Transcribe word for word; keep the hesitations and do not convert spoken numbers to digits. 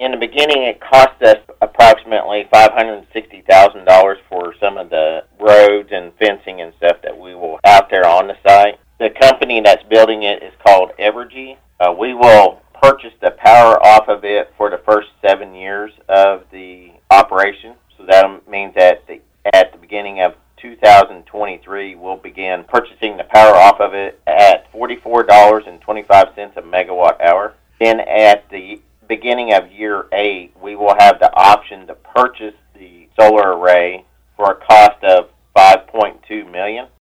In the beginning, it cost us approximately five hundred sixty thousand dollars for some of the roads and fencing and stuff that we will out there on the site. The company that's building it is called Evergy. Uh, we will purchase the power off of it for the first seven years of the operation. So that means that the, at the beginning of two thousand twenty-three, we'll begin purchasing the power off of it at forty-four dollars and twenty-five cents a megawatt hour. Then at the beginning of year eight, we will have the option to purchase the solar array for a cost of five point two million dollars.